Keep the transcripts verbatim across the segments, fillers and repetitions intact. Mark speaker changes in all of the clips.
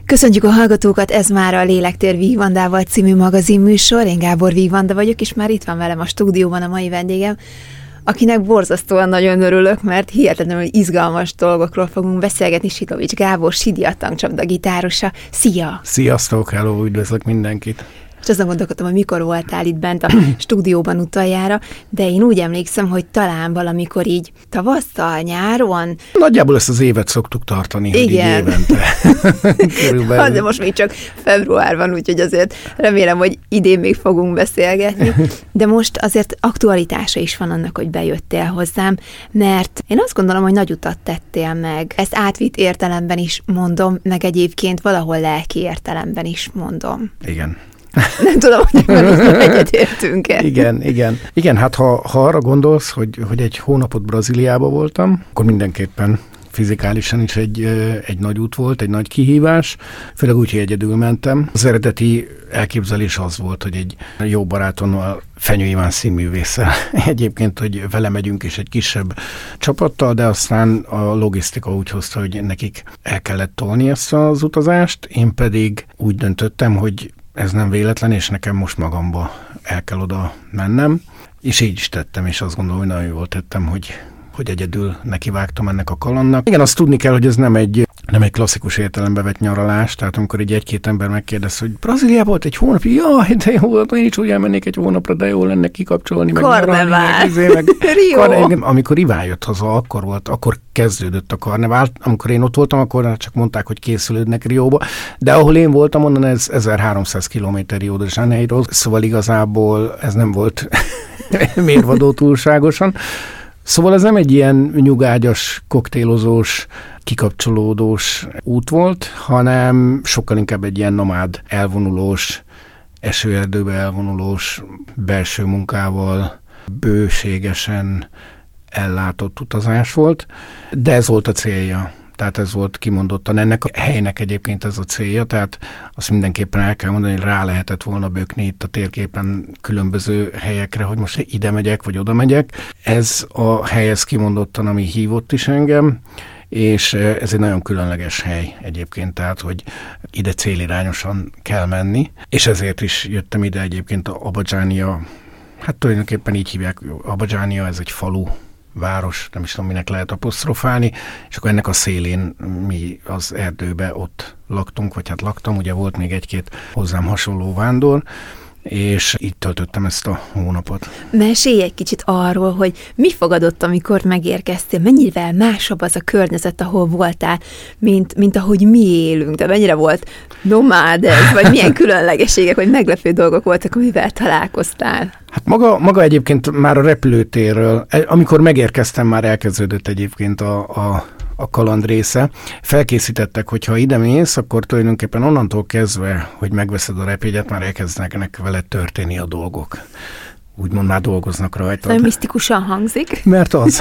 Speaker 1: Köszöntjük a hallgatókat, ez már a Lélektér Vígvandával című magazinműsor. Én Gábor Vígvanda vagyok, és már itt van velem a stúdióban a mai vendégem, akinek borzasztóan nagyon örülök, mert hihetetlenül izgalmas dolgokról fogunk beszélgetni. Sidlovics Gábor, Sidi a tankcsapda gitárosa. Szia!
Speaker 2: Sziasztok, hello, üdvözlök mindenkit!
Speaker 1: És azon gondolkodtam, hogy mikor voltál itt bent a stúdióban utoljára, de én úgy emlékszem, hogy talán valamikor így tavasszal, nyáron.
Speaker 2: Nagyjából ezt az évet szoktuk tartani,
Speaker 1: igen.
Speaker 2: Hogy így évente.
Speaker 1: Ha, de most még csak február van, úgyhogy azért remélem, hogy idén még fogunk beszélgetni. De most azért aktualitása is van annak, hogy bejöttél hozzám, mert én azt gondolom, hogy nagy utat tettél meg. Ezt átvitt értelemben is mondom, meg egyébként valahol lelki értelemben is mondom.
Speaker 2: Igen.
Speaker 1: Nem tudom, hogy ebben egyetértünk-e.
Speaker 2: Igen, igen. Igen, hát ha, ha arra gondolsz, hogy, hogy egy hónapot Brazíliában voltam, akkor mindenképpen fizikálisan is egy, egy nagy út volt, egy nagy kihívás, főleg úgy, hogy egyedül mentem. Az eredeti elképzelés az volt, hogy egy jó barátommal, Fenyő Iván színművésszel egyébként, hogy vele megyünk is egy kisebb csapattal, de aztán a logisztika úgy hozta, hogy nekik el kellett tolni ezt az utazást, én pedig úgy döntöttem, hogy ez nem véletlen, és nekem most magamba el kell oda mennem, és így is tettem, és azt gondolom, hogy nagyon jól tettem, hogy, hogy egyedül nekivágtam ennek a kalandnak. Igen, azt tudni kell, hogy ez nem egy, nem egy klasszikus értelembe vett nyaralás, tehát amikor egy egy-két ember megkérdez, hogy Brazíliában volt egy hónap, jaj, de jó volt, én is úgy elmennék egy hónapra, de jó lenne kikapcsolni, meg
Speaker 1: karnevál.
Speaker 2: Meg, meg amikor Iván jött haza, akkor volt, akkor kezdődött a karnevál. Amikor én ott voltam, akkor csak mondták, hogy készülődnek Rióba, de ahol én voltam, onnan ez ezerháromszáz kilométer Rio de Janeiro, szóval igazából ez nem volt mérvadó túlságosan. Szóval ez nem egy ilyen nyugágyas, koktélozós, kikapcsolódós út volt, hanem sokkal inkább egy ilyen nomád, elvonulós, esőerdőbe elvonulós, belső munkával, bőségesen ellátott utazás volt, de ez volt a célja. Tehát ez volt kimondottan ennek a helynek egyébként ez a célja, tehát azt mindenképpen el kell mondani, hogy rá lehetett volna bökni itt a térképen különböző helyekre, hogy most ide megyek, vagy oda megyek. Ez a hely, ez kimondottan, ami hívott is engem, és ez egy nagyon különleges hely egyébként, tehát, hogy ide célirányosan kell menni, és ezért is jöttem ide egyébként a Abadjánia, hát tulajdonképpen így hívják, Abadjánia, ez egy falu, város, nem is tudom, minek lehet apostrofálni, és akkor ennek a szélén mi az erdőbe ott laktunk, vagy hát laktam, ugye volt még egy-két hozzám hasonló vándor, és így töltöttem ezt a hónapot.
Speaker 1: Mesélj egy kicsit arról, hogy mi fogadott, amikor megérkeztél, mennyivel másabb az a környezet, ahol voltál, mint, mint ahogy mi élünk, de mennyire volt nomád ez, vagy milyen különlegességek, vagy meglepő dolgok voltak, amivel találkoztál?
Speaker 2: Hát maga, maga egyébként már a repülőtérről, amikor megérkeztem, már elkezdődött egyébként a, a a kaland része. Felkészítettek, hogy ha ide mész, akkor tulajdonképpen onnantól kezdve, hogy megveszed a repjegyet, már elkezdenek veled történni a dolgok. Úgymond már dolgoznak rajta.
Speaker 1: Nagyon misztikusan hangzik.
Speaker 2: Mert az.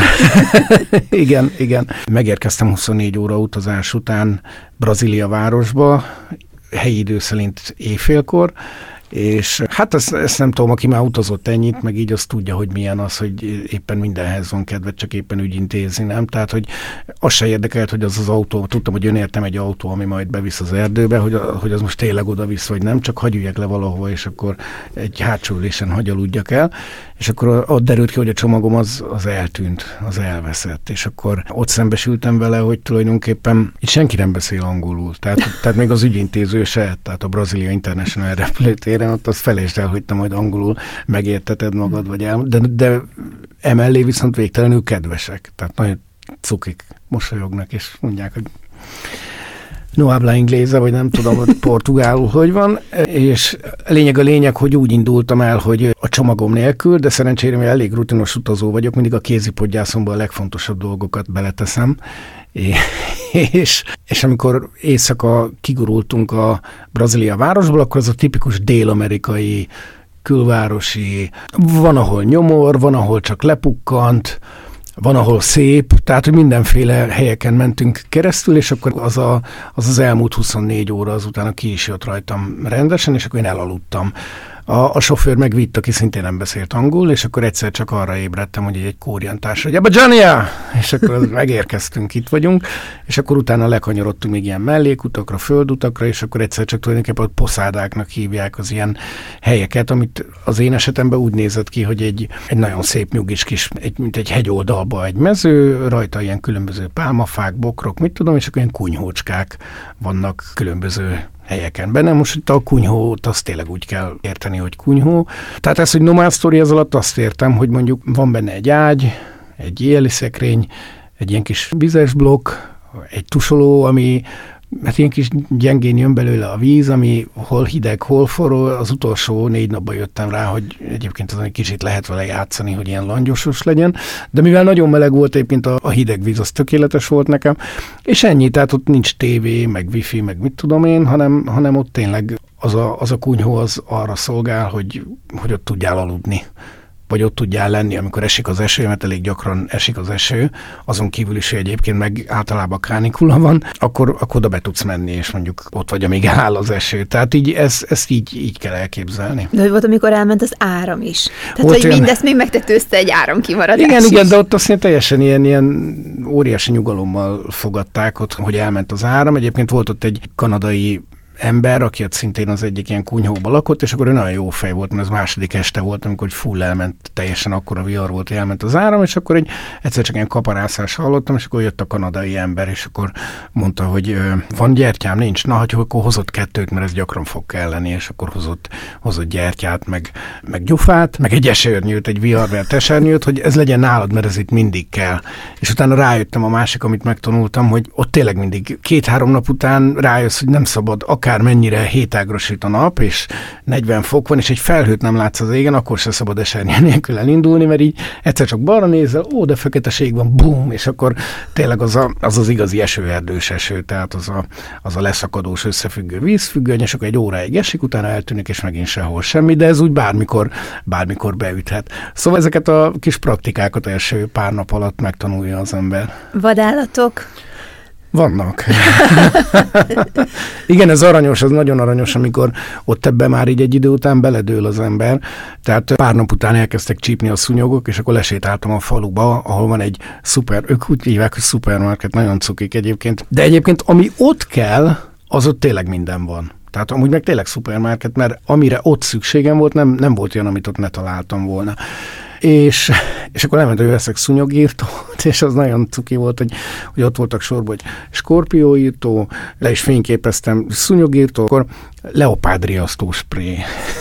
Speaker 2: igen, igen. Megérkeztem huszonnégy óra utazás után Brazília városba, helyi idő szerint éjfélkor, és hát ezt, ezt nem tudom, aki már utazott ennyit, meg így azt tudja, hogy milyen az, hogy éppen mindenhez van kedved, csak éppen ügyintézni, nem? Tehát, hogy az se érdekelt, hogy az az autó, tudtam, hogy jön értem egy autó, ami majd bevisz az erdőbe, hogy, hogy az most tényleg oda visz, vagy nem, csak hagyj üljek le valahova, és akkor egy hátsó ülésen hagy aludjak el, és akkor ott derült ki, hogy a csomagom az, az eltűnt, az elveszett, és akkor ott szembesültem vele, hogy tulajdonképpen itt senki nem beszél angolul, tehát, tehát még az ügyintéző se, tehát a Brazília International repülőtéren, ott azt felejtsd el, hogy te majd angolul megérteted magad, vagy el, de, de emellé viszont végtelenül kedvesek, tehát nagyon cukik, mosolyognak, és mondják, hogy no habla inglese, vagy nem tudom, hogy portugálul hogy van, és lényeg a lényeg, hogy úgy indultam el, hogy a csomagom nélkül, de szerencsére, mert elég rutinos utazó vagyok, mindig a kézipodgyászomban a legfontosabb dolgokat beleteszem, és, és amikor éjszaka kigurultunk a Brazília városból, akkor az a tipikus dél-amerikai, külvárosi, van, ahol nyomor, van, ahol csak lepukkant, van, ahol szép, tehát, hogy mindenféle helyeken mentünk keresztül, és akkor az a, az, az elmúlt huszonnégy óra azután ki is jött rajtam rendesen, és akkor én elaludtam A, a sofőr megvitt, aki szintén nem beszélt angol, és akkor egyszer csak arra ébredtem, hogy egy kórjantás, hogy ebbe Jania! És akkor megérkeztünk, itt vagyunk, és akkor utána lekanyarodtunk még ilyen mellékutakra, földutakra, és akkor egyszer csak tulajdonképpen poszádáknak hívják az ilyen helyeket, amit az én esetemben úgy nézett ki, hogy egy, egy nagyon szép nyugis kis, egy, mint egy hegyoldalba egy mező, rajta ilyen különböző pálmafák, bokrok, mit tudom, és akkor ilyen kunyhócskák vannak különböző helyeken benne. Most itt a kunyhót azt tényleg úgy kell érteni, hogy kunyhó. Tehát ez, hogy nomád sztori, ez alatt azt értem, hogy mondjuk van benne egy ágy, egy éjjeli szekrény, egy ilyen kis vizes blokk, egy tusoló, ami hát ilyen kis gyengén jön belőle a víz, ami hol hideg, hol forró. Az utolsó négy napban jöttem rá, hogy egyébként azon egy kicsit lehet vele játszani, hogy ilyen langyosos legyen, de mivel nagyon meleg volt egyébként a, a hideg víz, az tökéletes volt nekem, és ennyi, tehát ott nincs tévé, meg wifi, meg mit tudom én, hanem, hanem ott tényleg az a, az a kunyhó az arra szolgál, hogy, hogy ott tudjál aludni, vagy ott tudjál lenni, amikor esik az eső, mert elég gyakran esik az eső, azon kívül is, hogy egyébként meg általában kánikula van, akkor, akkor oda be tudsz menni, és mondjuk ott vagy, amíg áll az eső. Tehát így ezt, ezt így, így kell elképzelni.
Speaker 1: De hogy volt, amikor elment az áram is. Tehát,
Speaker 2: volt
Speaker 1: hogy
Speaker 2: olyan...
Speaker 1: mindezt még megtetőzte egy áramkimaradás
Speaker 2: Igen,
Speaker 1: is.
Speaker 2: igen, de ott azt teljesen ilyen, ilyen óriási nyugalommal fogadták ott, hogy elment az áram. Egyébként volt ott egy kanadai ember, aki ott szintén az egyik ilyen kunyhóban lakott, és akkor ő nagyon jó fej volt, mert az második este volt, amikor full elment, teljesen akkora vihar volt, hogy elment az áram, és akkor egy, egyszer csak ilyen kaparászás hallottam, és akkor jött a kanadai ember, és akkor mondta, hogy van gyertyám, nincs, na, hogy akkor hozott kettőt, mert ez gyakran fog kelleni, és akkor hozott, hozott gyertyát, meg, meg gyufát, meg egy esernyőt, egy viharvert esernyőt, hogy ez legyen nálad, mert ez itt mindig kell. És utána rájöttem a másik, amit megtanultam, hogy ott tényleg mindig két-három nap után rájössz, hogy nem szabad akár mennyire hétágrosít a nap, és negyven fok van, és egy felhőt nem látsz az égen, akkor se szabad esernyő nélkül elindulni, mert így egyszer csak balra nézel, ó, de feketeség van, bum, és akkor tényleg az a, az, az igazi esőerdős eső, tehát az a, az a leszakadós, összefüggő vízfüggöny, és akkor egy óráig esik, utána eltűnik, és megint sehol semmi, de ez úgy bármikor, bármikor beüthet. Szóval ezeket a kis praktikákat első pár nap alatt megtanulja az ember.
Speaker 1: Vadállatok?
Speaker 2: Vannak. Igen, ez aranyos, ez nagyon aranyos, amikor ott ebben már így egy idő után beledől az ember. Tehát pár nap után elkezdtek csípni a szúnyogok, és akkor lesétáltam a faluba, ahol van egy szuper, ők úgy hívják, hogy szupermarket, nagyon cukik egyébként. De egyébként, ami ott kell, az ott tényleg minden van. Tehát amúgy meg tényleg szupermarket, mert amire ott szükségem volt, nem, nem volt olyan, amit ott ne találtam volna. És, és akkor elment, hogy veszek szúnyogírtót, és az nagyon cuki volt, hogy, hogy ott voltak sorban, hogy skorpióírtó, le is fényképeztem szúnyogírtó, akkor leopárdriasztó spré.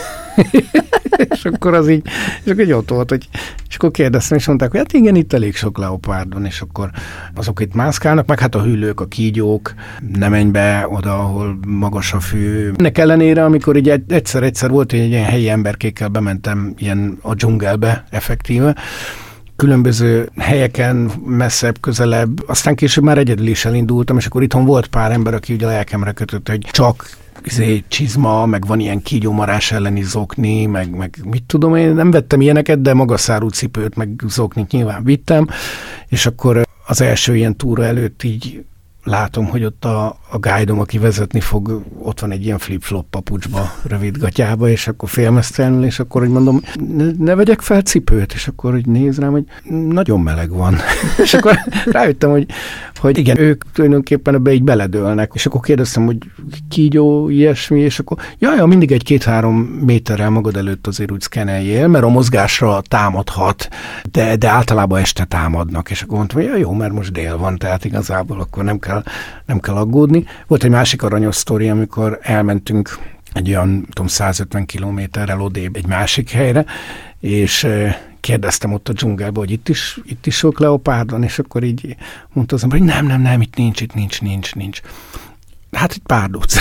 Speaker 2: És akkor az így, és akkor így ott volt, hogy, és akkor kérdeztem, és mondták, hogy hát igen, itt elég sok leopárd van, és akkor azok itt mászkálnak, meg hát a hüllők, a kígyók, ne menj be oda, ahol magas a fű. Ennek ellenére, amikor így egyszer-egyszer volt, hogy egy ilyen helyi emberkékkel bementem ilyen a dzsungelbe effektíve, különböző helyeken, messzebb, közelebb, aztán később már egyedül is elindultam, és akkor itthon volt pár ember, aki ugye a lelkemre kötött, hogy csak izé, csizma, meg van ilyen kígyómarás elleni zokni, meg, meg mit tudom, én nem vettem ilyeneket, de magaszárú cipőt, meg zoknit nyilván vittem, és akkor az első ilyen túra előtt így látom, hogy ott a, a guide-om, aki vezetni fog, ott van egy ilyen flip-flop papucsba, rövidgatyába, és akkor félmeztelenül, és akkor, hogy mondom, ne, ne vegyek fel cipőt, és akkor hogy néz rám, hogy nagyon meleg van. És akkor rájöttem, hogy, hogy igen, ők tulajdonképpen ebbe így beledőlnek, és akkor kérdeztem, hogy kígyó, ilyesmi, és akkor jaj, mindig egy két-három méterrel magad előtt azért úgy szkeneljél, mert a mozgásra támadhat, de, de általában este támadnak, és akkor mondtam, hogy ja, jó, mert most dél van, tehát igazából akkor nem kell nem kell aggódni. Volt egy másik aranyos sztori, amikor elmentünk egy olyan, tudom, százötven kilométerrel odébb egy másik helyre, és kérdeztem ott a dzsungelbe, hogy itt is, itt is sok leopárd van, és akkor így mondta az ember, hogy nem, nem, nem, itt nincs, itt nincs, nincs, nincs. Hát egy párduc.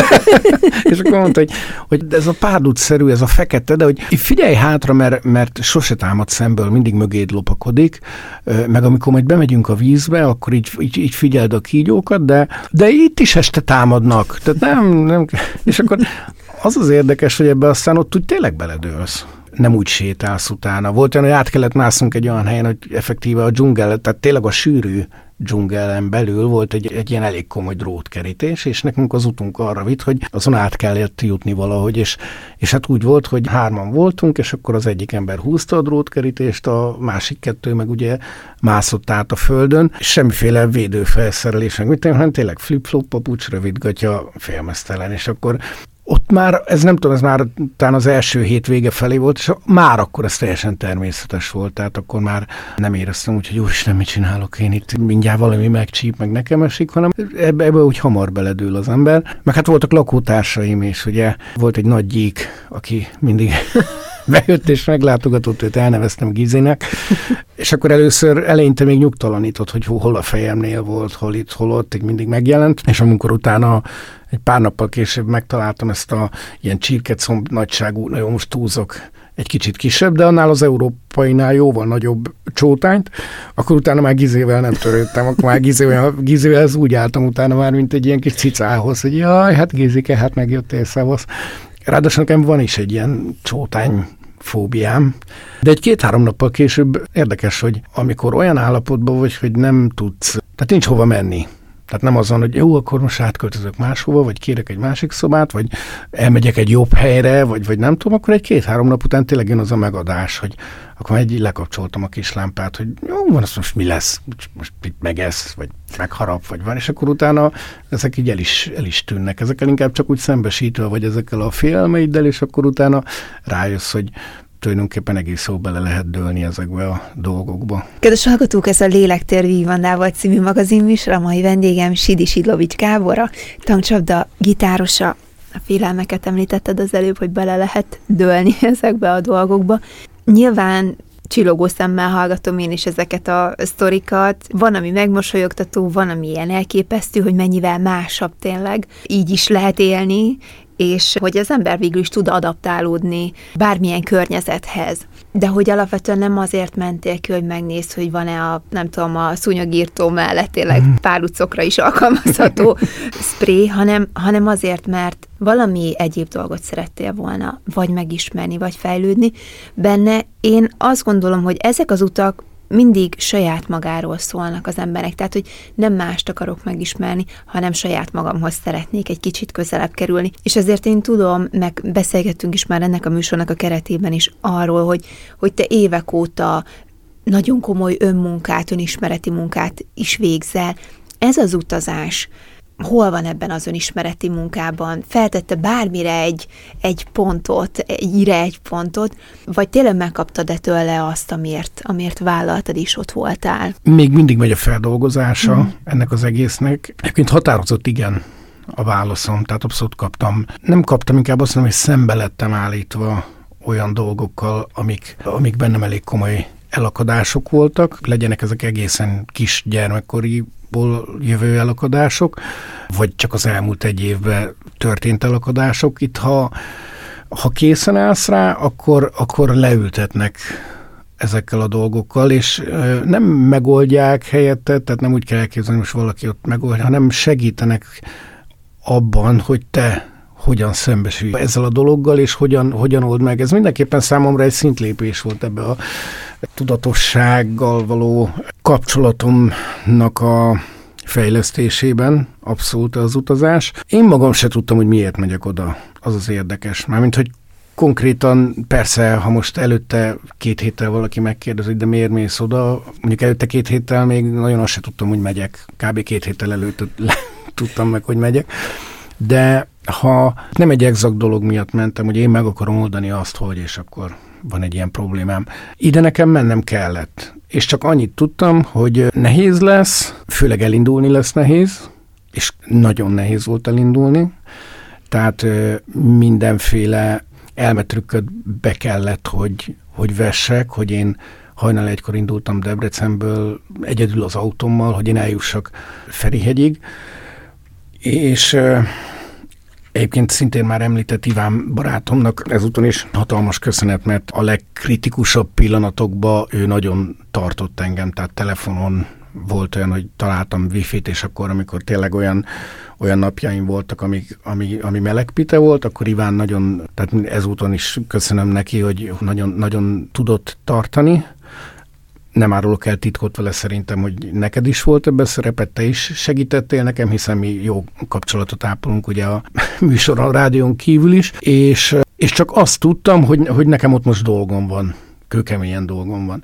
Speaker 2: És akkor mondta, hogy, hogy ez a párduc-szerű, ez a fekete, de hogy figyelj hátra, mert, mert sose támad szemből, mindig mögéd lopakodik, meg amikor majd bemegyünk a vízbe, akkor így, így, így figyeld a kígyókat, de, de itt is este támadnak. Tehát nem, nem, és akkor az az érdekes, hogy ebbe aztán ott úgy tényleg beledőlsz. Nem úgy sétálsz utána. Volt olyan, hogy át kellett másznunk egy olyan helyen, hogy effektíve a dzsungel, tehát tényleg a sűrű dzsungelen belül volt egy, egy ilyen elég komoly drótkerítés, és nekünk az utunk arra vitt, hogy azon át kellett jutni valahogy, és, és hát úgy volt, hogy hárman voltunk, és akkor az egyik ember húzta a drótkerítést, a másik kettő meg ugye mászott át a földön, és semmiféle védőfelszerelés, meg mit tudom, hanem tényleg flip-flop, papucs, rövidgatya, félmeztelen, és akkor ott már, ez nem tudom, ez már talán az első hét vége felé volt, és már akkor ez teljesen természetes volt, tehát akkor már nem éreztem úgy, hogy úristen, mit csinálok én itt, mindjárt valami megcsíp, meg nekem esik, hanem ebbe, ebbe úgy hamar beledől az ember. Meg hát voltak lakótársaim is, ugye volt egy nagy gyík, aki mindig bejött és meglátogatott, őt elneveztem Gizinek, és akkor először eleinte még nyugtalanított, hogy hol a fejemnél volt, hol itt, hol ott, mindig megjelent, és amikor utána egy pár nappal később megtaláltam ezt a ilyen csirkecomb nagyságú, nagyon most túlzok, egy kicsit kisebb, de annál az európainál jóval nagyobb csótányt, akkor utána már Gizével nem törődtem, akkor már Gizével, Gizével úgy álltam utána már, mint egy ilyen kis cicához, hogy jaj, hát Gizike, hát megjöttél, szevasz. Ráadásul nekem van is egy ilyen csótány fóbiám, de egy két-három nappal később érdekes, hogy amikor olyan állapotban vagy, hogy nem tudsz, tehát nincs hova menni. Tehát nem az van, hogy jó, akkor most átköltözök máshova, vagy kérek egy másik szobát, vagy elmegyek egy jobb helyre, vagy, vagy nem tudom, akkor egy két-három nap után tényleg jön az a megadás, hogy akkor egy lekapcsoltam a kis lámpát, hogy jó, van, azt most mi lesz? Most itt megesz, vagy megharap, vagy van, és akkor utána ezek így el is, el is tűnnek. Ezekkel inkább csak úgy szembesítve, vagy ezekkel a félelmeiddel, és akkor utána rájössz, hogy tulajdonképpen egész jó bele lehet dőlni ezekbe a dolgokba.
Speaker 1: Kedves hallgatók, ez a Lélektér Vívandával című magazinműsor, a mai vendégem Sidi Sidlovics Gábor, a tankcsapda gitárosa. A félelmeket említetted az előbb, hogy bele lehet dőlni ezekbe a dolgokba. Nyilván csillogó szemmel hallgatom én is ezeket a sztorikat. Van, ami megmosolyogtató, van, ami ilyen elképesztő, hogy mennyivel másabb tényleg. Így is lehet élni, és hogy az ember végül is tud adaptálódni bármilyen környezethez. De hogy alapvetően nem azért mentél ki, hogy megnézd, hogy van-e a, nem tudom, a szúnyogírtó mellett tényleg párucokra is alkalmazható spré, hanem, hanem azért, mert valami egyéb dolgot szerettél volna, vagy megismerni, vagy fejlődni benne. Én azt gondolom, hogy ezek az utak mindig saját magáról szólnak az emberek, tehát, hogy nem mást akarok megismerni, hanem saját magamhoz szeretnék egy kicsit közelebb kerülni. És ezért én tudom, meg beszélgettünk is már ennek a műsornak a keretében is arról, hogy, hogy te évek óta nagyon komoly önmunkát, önismereti munkát is végzel. Ez az utazás hol van ebben az önismereti munkában? Feltette bármire egy, egy pontot, egyre egy pontot, vagy tényleg megkaptad-e tőle azt, amiért, amiért vállaltad és ott voltál?
Speaker 2: Még mindig megy a feldolgozása mm. ennek az egésznek. Egyébként határozott igen a válaszom, tehát abszolút kaptam. Nem kaptam, inkább azt mondom, hogy szembe lettem állítva olyan dolgokkal, amik, amik bennem elég komoly elakadások voltak, legyenek ezek egészen kis gyermekkoriból jövő elakadások, vagy csak az elmúlt egy évben történt elakadások. Itt, ha, ha készen állsz rá, akkor, akkor leültetnek ezekkel a dolgokkal, és nem megoldják helyette, tehát nem úgy kell elképzelni, most valaki ott megoldja, hanem segítenek abban, hogy te hogyan szembesülj ezzel a dologgal, és hogyan, hogyan old meg. Ez mindenképpen számomra egy szintlépés volt ebbe a tudatossággal való kapcsolatomnak a fejlesztésében, abszolút az utazás. Én magam se tudtam, hogy miért megyek oda. Az az érdekes. Mármint, hogy konkrétan persze, ha most előtte két héttel valaki megkérdezi, de miért mész oda, mondjuk előtte két héttel még nagyon azt se tudtam, hogy megyek. Kb. két héttel előtt tudtam meg, hogy megyek. De ha nem egy exakt dolog miatt mentem, hogy én meg akarom oldani azt, hogy és akkor van egy ilyen problémám. Ide nekem mennem kellett. És csak annyit tudtam, hogy nehéz lesz, főleg elindulni lesz nehéz, és nagyon nehéz volt elindulni. Tehát mindenféle elmetrükköt be kellett, hogy, hogy vessek, hogy én hajnal egykor indultam Debrecenből egyedül az autómmal, hogy én eljussak Ferihegyig. És egyébként szintén már említett Iván barátomnak ezúton is hatalmas köszönet, mert a legkritikusabb pillanatokban ő nagyon tartott engem, tehát telefonon volt olyan, hogy találtam wifi-t, és akkor, amikor tényleg olyan, olyan napjaim voltak, ami, ami, ami melegpite volt, akkor Iván nagyon, tehát ezúton is köszönöm neki, hogy nagyon, nagyon tudott tartani. nem árulok el titkot vele szerintem, hogy neked is volt ebben szerepet, te is segítettél nekem, hiszen mi jó kapcsolatot ápolunk ugye a műsoron, a rádión kívül is, és, és csak azt tudtam, hogy, hogy nekem ott most dolgom van, kőkeményen dolgom van.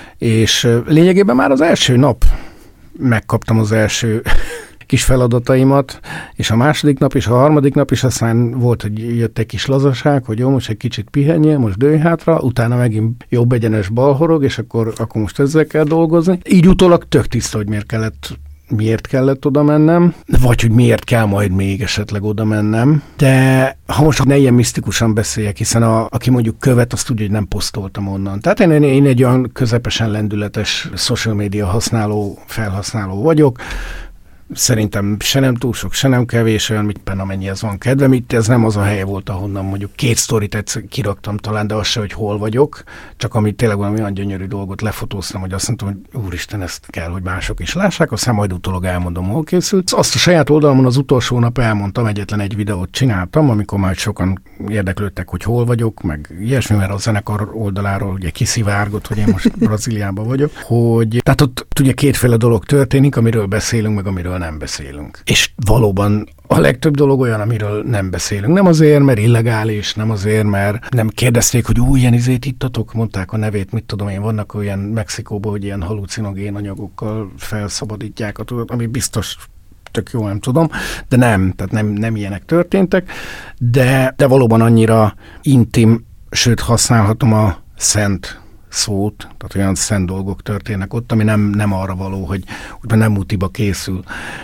Speaker 2: És lényegében már az első nap megkaptam az első kis feladataimat, és a második nap, és a harmadik nap is aztán volt, hogy jött egy kis lazaság, hogy jó, most egy kicsit pihenjél, most dőlj hátra, utána megint jobb egyenes balhorog, és akkor, akkor most ezzel kell dolgozni. Így utólag tök tiszta, hogy miért kellett miért kellett oda mennem, vagy hogy miért kell majd még esetleg oda mennem. De ha most ne ilyen misztikusan beszéljek, hiszen a, aki mondjuk követ, azt tudja, hogy nem posztoltam onnan. Tehát én, én egy olyan közepesen lendületes social media használó, felhasználó vagyok. Szerintem se nem túl sok, se nem kevés, olyan mitben amennyihez van kedvem. Itt ez nem az a hely volt, ahonnan mondjuk két sztorit egyszer kiraktam talán, de az se, hogy hol vagyok, csak amit tényleg valami olyan gyönyörű dolgot lefotóztam, hogy azt mondtam, hogy úristen, ezt kell, hogy mások is lássák, aztán majd utólag elmondom, hol készült. Azt a saját oldalamon az utolsó nap elmondtam, egyetlen egy videót csináltam, amikor már sokan érdeklődtek, hogy hol vagyok, meg ilyesmi, mert a zenekar oldaláról ugye kiszivárgott, hogy én most Brazíliában vagyok, hogy tehát ott ugye kétféle dolog történik, amiről beszélünk, meg amiről nem beszélünk. És valóban a legtöbb dolog olyan, amiről nem beszélünk. Nem azért, mert illegális, nem azért, mert nem kérdezték, hogy új, ilyen izét ittatok, mondták a nevét, mit tudom én, vannak olyan Mexikóban, hogy ilyen halucinogén anyagokkal felszabadítják a tudat, ami biztos tök jó, nem tudom, de nem, tehát nem, nem ilyenek történtek, de, de valóban annyira intim, sőt használhatom a szent szót, tehát olyan szent dolgok történnek ott, ami nem, nem arra való, hogy úgymond nem mutiba készül.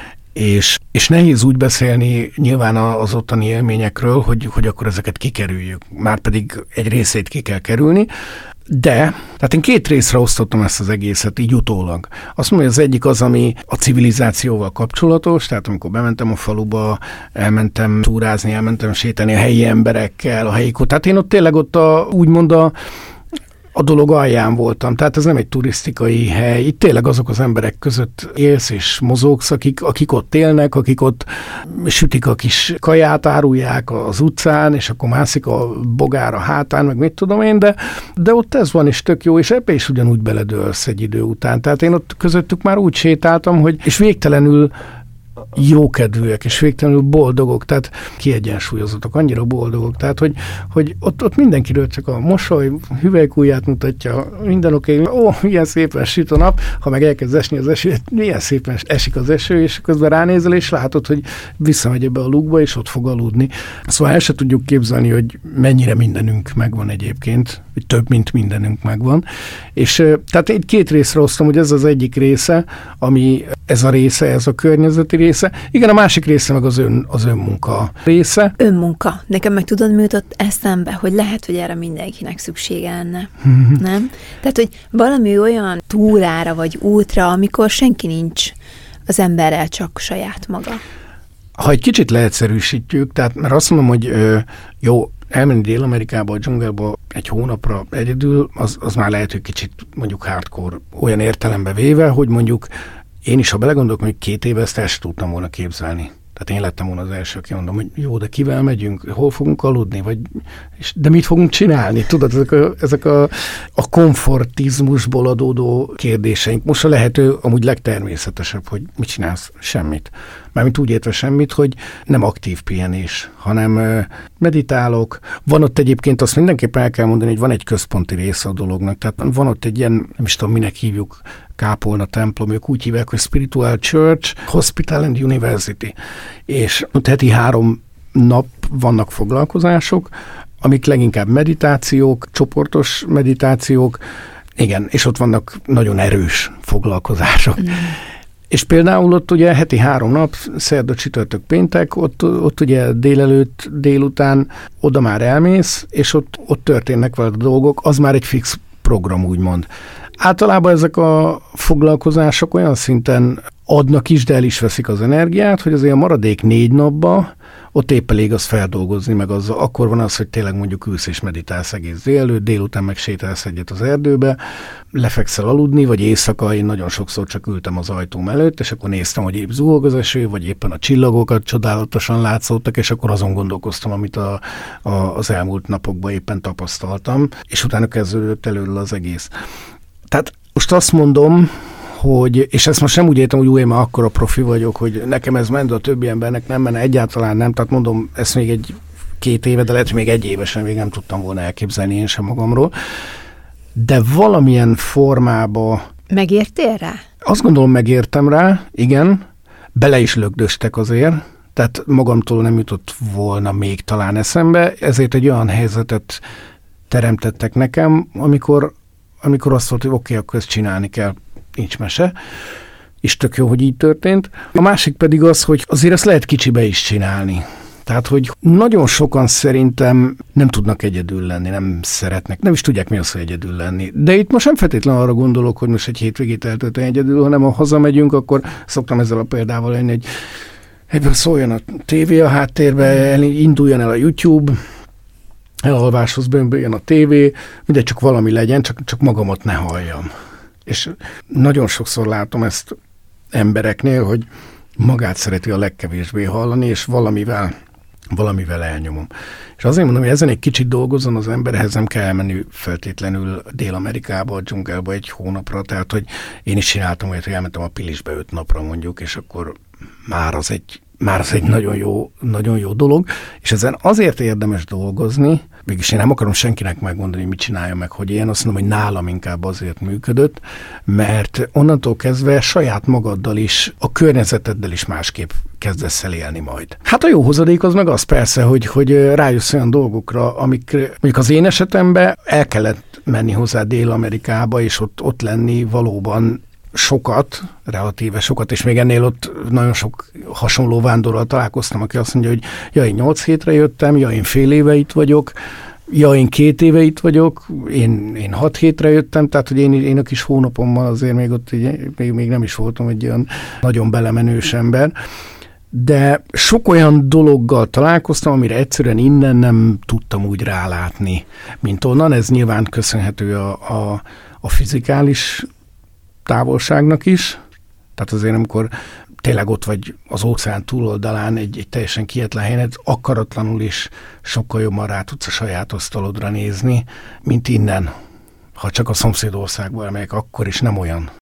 Speaker 2: És, és nehéz úgy beszélni nyilván az ottani élményekről, hogy, hogy akkor ezeket kikerüljük. Márpedig egy részét ki kell kerülni, de, tehát én két részre osztottam ezt az egészet, így utólag. Azt mondom, hogy az egyik az, ami a civilizációval kapcsolatos, tehát amikor bementem a faluba, elmentem túrázni, elmentem sétálni a helyi emberekkel, a helyi, tehát én ott tényleg ott a, úgymond a a dolog alján voltam, tehát ez nem egy turisztikai hely, itt tényleg azok az emberek között élsz és mozogsz, akik, akik ott élnek, akik ott sütik a kis kaját, árulják az utcán, és akkor mászik a bogár a hátán, meg mit tudom én, de, de ott ez van, és tök jó, és ebbe is ugyanúgy beledőlsz egy idő után. Tehát én ott közöttük már úgy sétáltam, hogy és végtelenül jókedvűek, és végtelenül boldogok, tehát kiegyensúlyozottak, annyira boldogok, tehát, hogy, hogy ott, ott mindenkiről csak a mosoly, hüvelykujját mutatja, minden oké, okay, ó, milyen szépen süt a nap, ha meg elkezd esni az eső, milyen szépen esik az eső, és közben ránézel, és látod, hogy visszamegy ebbe a lukba, és ott fog aludni. Szóval el se tudjuk képzelni, hogy mennyire mindenünk megvan egyébként, hogy több, mint mindenünk megvan. És tehát egy két részre osztom, hogy ez az egyik része, ami ez a része, ez a környezeti része. Igen, a másik része meg az, ön, az önmunka része.
Speaker 1: Önmunka. Nekem meg tudod, mi jutott eszembe, hogy lehet, hogy erre mindenkinek szüksége lenne. Nem? Tehát, hogy valami olyan túrára vagy útra, amikor senki nincs az emberrel, csak saját maga.
Speaker 2: Ha egy kicsit leegyszerűsítjük, tehát mert azt mondom, hogy ö, jó, elmenni Dél-Amerikába, a dzsungelba egy hónapra egyedül, az, az már lehet, hogy kicsit mondjuk hardcore olyan értelembe véve, hogy mondjuk én is, ha belegondolok, hogy két éve ezt el sem tudtam volna képzelni. Tehát én lettem volna az első, aki mondom, hogy jó, de kivel megyünk, hol fogunk aludni, vagy, és, de mit fogunk csinálni? Tudod, ezek a, ezek a, a komfortizmusból adódó kérdéseink. Most a lehető amúgy legtermészetesebb, hogy mit csinálsz? Semmit. Mármint úgy értve semmit, hogy nem aktív pihenés, hanem meditálok. Van ott egyébként, azt mindenképpen el kell mondani, hogy van egy központi része a dolognak. Tehát van ott egy ilyen, nem is tudom, minek hívjuk, kápolna templom, ők úgy hívják, hogy Spiritual Church, Hospital and University. És ott heti három nap vannak foglalkozások, amik leginkább meditációk, csoportos meditációk, igen, és ott vannak nagyon erős foglalkozások. Mm. És például ott ugye heti három nap, szerda, csütörtök, péntek, ott, ott ugye délelőtt, délután oda már elmész, és ott, ott történnek veled a dolgok, az már egy fix program, úgymond. Általában ezek a foglalkozások olyan szinten adnak is, de el is veszik az energiát, hogy azért a maradék négy napban ott épp elég az feldolgozni, meg az, akkor van az, hogy tényleg mondjuk ülsz és meditálsz egész délelőtt, délután meg sétálsz egyet az erdőbe, lefekszel aludni, vagy éjszaka, én nagyon sokszor csak ültem az ajtóm előtt, és akkor néztem, hogy épp zuhog az eső, vagy éppen a csillagokat csodálatosan látszottak, és akkor azon gondolkoztam, amit a, a, az elmúlt napokban éppen tapasztaltam, és utána kezdődött előről az egész. Tehát Most azt mondom, hogy, és ezt most nem úgy értem, hogy új, én már akkora profi vagyok, hogy nekem ez ment, a többi embernek nem menne, egyáltalán nem. Tehát mondom, ezt még egy két éve, de lehet, hogy még egy évesen még nem tudtam volna elképzelni én sem magamról. De valamilyen formába...
Speaker 1: Megértél rá?
Speaker 2: Azt gondolom, megértem rá, igen. Bele is lögdöstek azért, tehát magamtól nem jutott volna még talán eszembe, ezért egy olyan helyzetet teremtettek nekem, amikor, amikor azt volt, hogy oké, okay, akkor ezt csinálni kell, nincs mese, és tök jó, hogy így történt. A másik pedig az, hogy azért ezt lehet kicsibe is csinálni. Tehát, hogy nagyon sokan szerintem nem tudnak egyedül lenni, nem szeretnek, nem is tudják, mi az, hogy egyedül lenni. De itt most nem feltétlenül arra gondolok, hogy most egy hétvégét eltölteni egyedül, hanem ha hazamegyünk, akkor szoktam ezzel a példával lenni, hogy ebből szóljon a tévé a háttérbe, induljon el a YouTube, elalváshoz bömböljön a tévé, mindegy, csak valami legyen, csak, csak magamat ne halljam. És nagyon sokszor látom ezt embereknél, hogy magát szereti a legkevésbé hallani, és valamivel, valamivel elnyomom. És azért mondom, hogy ezen egy kicsit dolgozzon az emberhez, nem kell elmenni feltétlenül Dél-Amerikába, a dzsungelbe egy hónapra, tehát, hogy én is csináltam olyat, hogy elmentem a Pilisbe öt napra mondjuk, és akkor már az egy, már az egy nagyon jó, nagyon jó dolog, és ezen azért érdemes dolgozni, mégis én nem akarom senkinek megmondani, mit csinálja meg, hogy én azt mondom, hogy nálam inkább azért működött, mert onnantól kezdve saját magaddal is, a környezeteddel is másképp kezdesz el élni majd. Hát a jó hozadék az meg az persze, hogy, hogy rájössz olyan dolgokra, amik mondjuk az én esetemben el kellett menni hozzá Dél-Amerikába, és ott, ott lenni valóban sokat, relatíve sokat, és még ennél ott nagyon sok hasonló vándorral találkoztam, aki azt mondja, hogy ja, én nyolc hétre jöttem, ja, én fél éve itt vagyok, ja, én két éve itt vagyok, én, én hat hétre jöttem, tehát, hogy én, én a kis hónapommal azért még ott még, még nem is voltam egy olyan nagyon belemenős ember, de sok olyan dologgal találkoztam, amire egyszerűen innen nem tudtam úgy rálátni, mint onnan. Ez nyilván köszönhető a, a, a fizikális távolságnak is, tehát azért amikor tényleg ott vagy az óceán túloldalán egy, egy teljesen kietlen helyen, akaratlanul is sokkal jobban rá tudsz a saját asztalodra nézni, mint innen, ha csak a szomszédországban elmegyek, akkor is nem olyan